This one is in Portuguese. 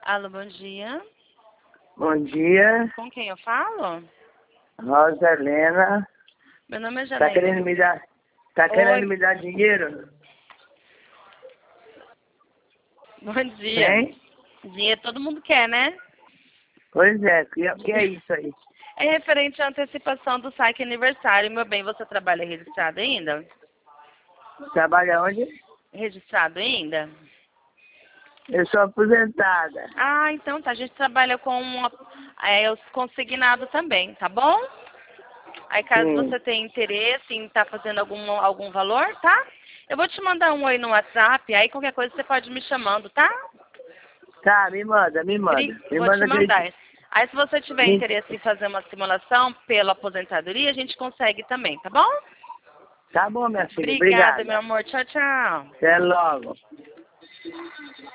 Alô, bom dia. Bom dia, Com quem eu falo? Rosa Helena. Meu nome é Tá Janaína. querendo me dar dinheiro? Bom dia. Hein? Dinheiro todo mundo quer, né? Pois é, que é isso aí? É referente à antecipação do saque aniversário. Meu bem, você trabalha registrado ainda? Trabalha onde? Registrado ainda? Eu sou aposentada. Ah, então tá. A gente trabalha com os consignado também, tá bom? Aí caso Sim. você tenha interesse em estar fazendo algum valor, tá? Eu vou te mandar um oi no WhatsApp, aí qualquer coisa você pode me chamando, tá? Tá, me manda. Me Vou te manda mandar. Aí se você tiver me... interesse em fazer uma simulação pela aposentadoria, a gente consegue também, tá bom? Tá bom, minha filha. Obrigada, meu Obrigada. amor. Tchau, tchau. Até logo.